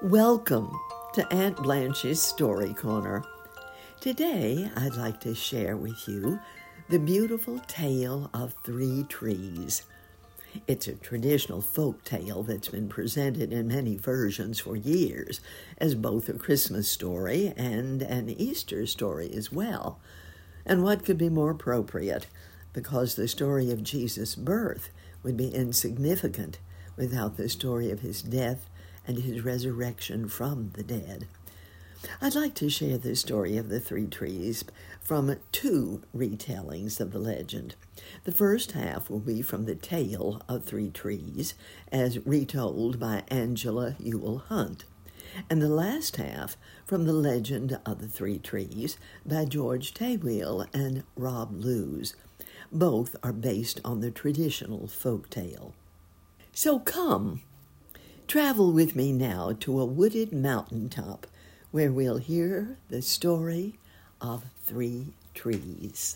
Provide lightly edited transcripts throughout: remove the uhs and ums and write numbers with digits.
Welcome to Aunt Blanche's Story Corner. Today, I'd like to share with you the beautiful tale of three trees. It's a traditional folk tale that's been presented in many versions for years as both a Christmas story and an Easter story as well. And what could be more appropriate, because the story of Jesus' birth would be insignificant without the story of his death and his resurrection from the dead. I'd like to share the story of the three trees from two retellings of the legend. The first half will be from the Tale of Three Trees, as retold by Angela Ewell Hunt, and the last half from the Legend of the Three Trees by George Taywheel and Rob Lewis. Both are based on the traditional folk tale. So come, travel with me now to a wooded mountaintop where we'll hear the story of three trees.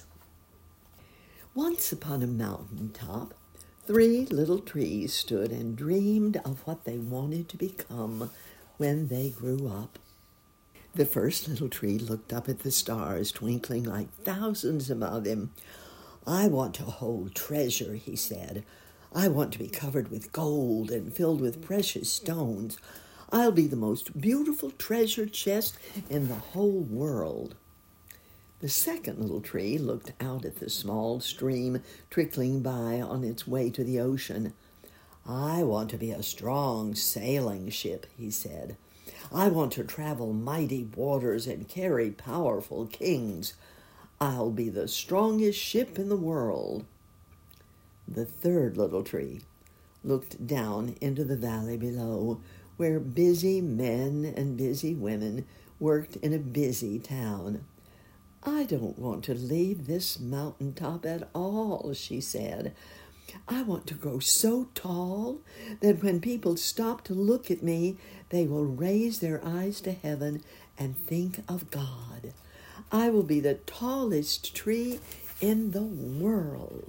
Once upon a mountaintop, three little trees stood and dreamed of what they wanted to become when they grew up. The first little tree looked up at the stars twinkling like thousands above him. "I want to hold treasure," he said. "I want to be covered with gold and filled with precious stones. I'll be the most beautiful treasure chest in the whole world." The second little tree looked out at the small stream trickling by on its way to the ocean. "I want to be a strong sailing ship," he said. "I want to travel mighty waters and carry powerful kings. I'll be the strongest ship in the world." The third little tree looked down into the valley below, where busy men and busy women worked in a busy town. "I don't want to leave this mountaintop at all," she said. "I want to grow so tall that when people stop to look at me, they will raise their eyes to heaven and think of God. I will be the tallest tree in the world."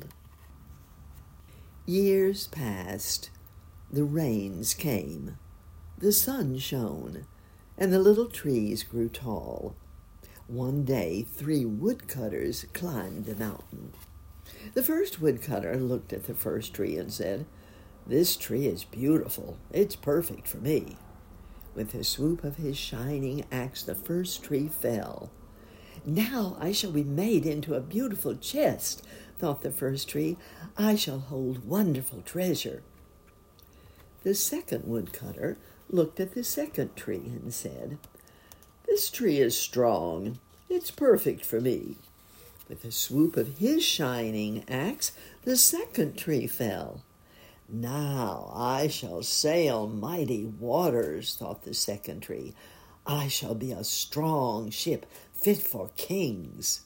Years passed. The rains came. The sun shone, and the little trees grew tall. One day, three woodcutters climbed the mountain. The first woodcutter looked at the first tree and said, "This tree is beautiful. It's perfect for me." With a swoop of his shining axe, the first tree fell. "Now I shall be made into a beautiful chest," thought the first tree. "I shall hold wonderful treasure." The second woodcutter looked at the second tree and said, "This tree is strong. It's perfect for me." With a swoop of his shining axe, the second tree fell. "Now I shall sail mighty waters," thought the second tree. "I shall be a strong ship fit for kings."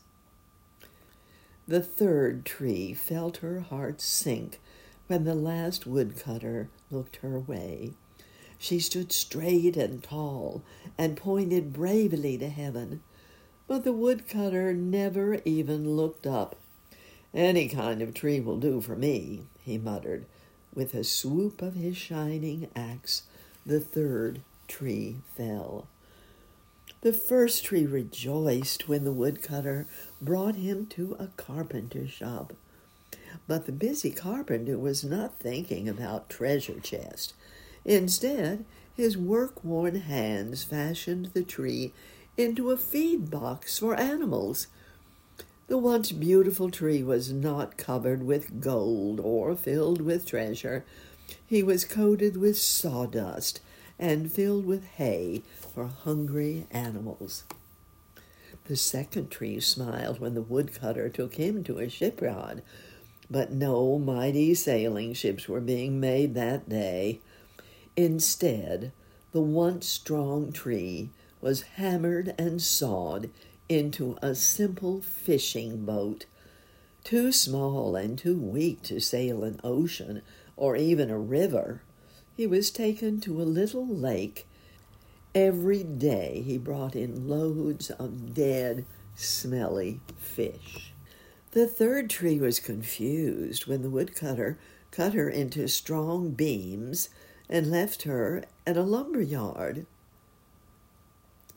The third tree felt her heart sink when the last woodcutter looked her way. She stood straight and tall and pointed bravely to heaven, but the woodcutter never even looked up. "Any kind of tree will do for me," he muttered. With a swoop of his shining axe, the third tree fell. The first tree rejoiced when the woodcutter brought him to a carpenter's shop. But the busy carpenter was not thinking about treasure chest. Instead, his work-worn hands fashioned the tree into a feed box for animals. The once beautiful tree was not covered with gold or filled with treasure. He was coated with sawdust and filled with hay for hungry animals. The second tree smiled when the woodcutter took him to a shipyard, but no mighty sailing ships were being made that day. Instead, the once strong tree was hammered and sawed into a simple fishing boat. Too small and too weak to sail an ocean or even a river, he was taken to a little lake. Every day he brought in loads of dead, smelly fish. The third tree was confused when the woodcutter cut her into strong beams and left her at a lumber yard.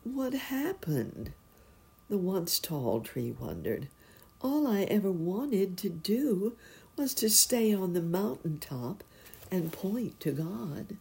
What happened? The once tall tree wondered. All I ever wanted to do was to stay on the mountaintop and point to God.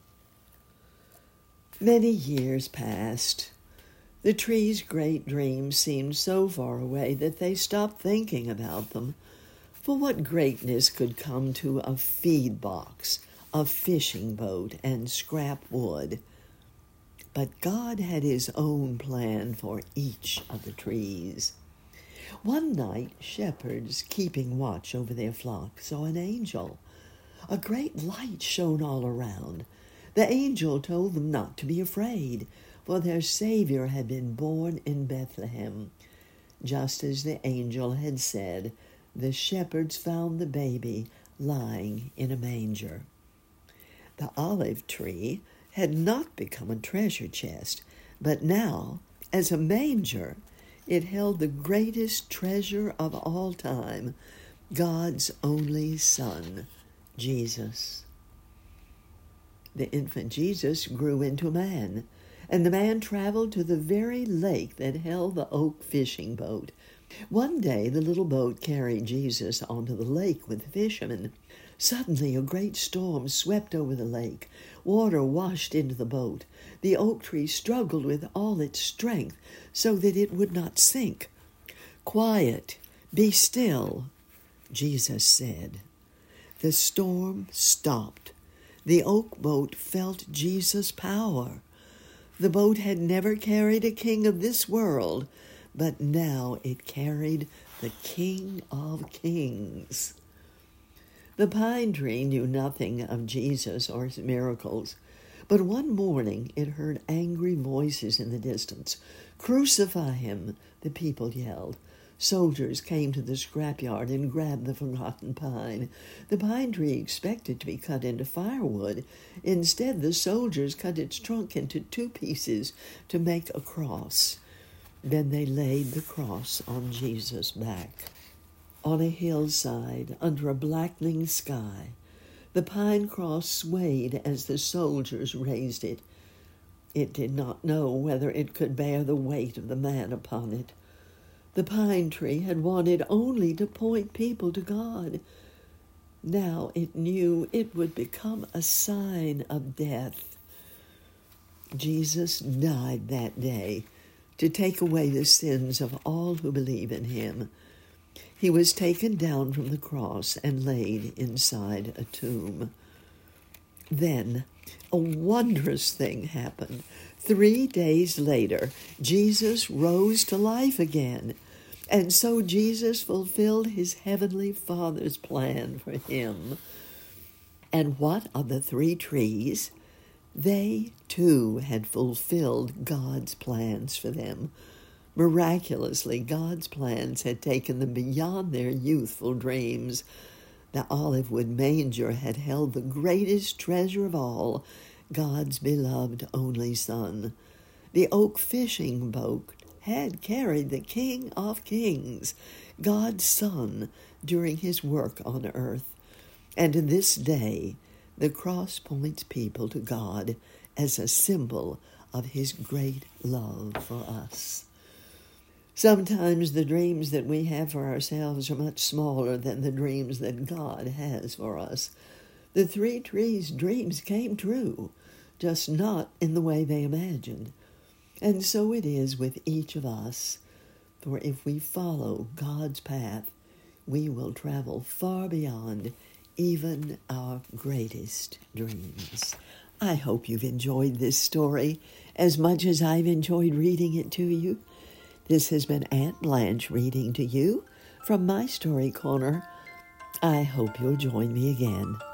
Many years passed. The tree's great dreams seemed so far away that they stopped thinking about them. For what greatness could come to a feed box, a fishing boat, and scrap wood? But God had his own plan for each of the trees. One night, shepherds keeping watch over their flock saw an angel. A great light shone all around. The angel told them not to be afraid, for their Savior had been born in Bethlehem. Just as the angel had said, the shepherds found the baby lying in a manger. The olive tree had not become a treasure chest, but now, as a manger, it held the greatest treasure of all time, God's only Son, Jesus. The infant Jesus grew into a man, and the man traveled to the very lake that held the oak fishing boat. One day the little boat carried Jesus onto the lake with fishermen. Suddenly a great storm swept over the lake. Water washed into the boat. The oak tree struggled with all its strength so that it would not sink. "Quiet, be still," Jesus said. The storm stopped. The oak boat felt Jesus' power. The boat had never carried a king of this world, but now it carried the King of Kings. The pine tree knew nothing of Jesus or his miracles, but one morning it heard angry voices in the distance. "Crucify him," the people yelled. Soldiers came to the scrapyard and grabbed the forgotten pine. The pine tree expected to be cut into firewood. Instead, the soldiers cut its trunk into 2 pieces to make a cross. Then they laid the cross on Jesus' back. On a hillside, under a blackening sky, the pine cross swayed as the soldiers raised it. It did not know whether it could bear the weight of the man upon it. The pine tree had wanted only to point people to God. Now it knew it would become a sign of death. Jesus died that day to take away the sins of all who believe in him. He was taken down from the cross and laid inside a tomb. Then a wondrous thing happened. 3 days later, Jesus rose to life again. And so Jesus fulfilled his heavenly Father's plan for him. And what of the 3 trees? They, too, had fulfilled God's plans for them. Miraculously, God's plans had taken them beyond their youthful dreams. The olive wood manger had held the greatest treasure of all, God's beloved only Son. The oak fishing boat had carried the King of Kings, God's Son, during his work on earth. And in this day, the cross points people to God as a symbol of his great love for us. Sometimes the dreams that we have for ourselves are much smaller than the dreams that God has for us. The 3 trees' dreams came true, just not in the way they imagined. And so it is with each of us, for if we follow God's path, we will travel far beyond even our greatest dreams. I hope you've enjoyed this story as much as I've enjoyed reading it to you. This has been Aunt Blanche reading to you from my Story Corner. I hope you'll join me again.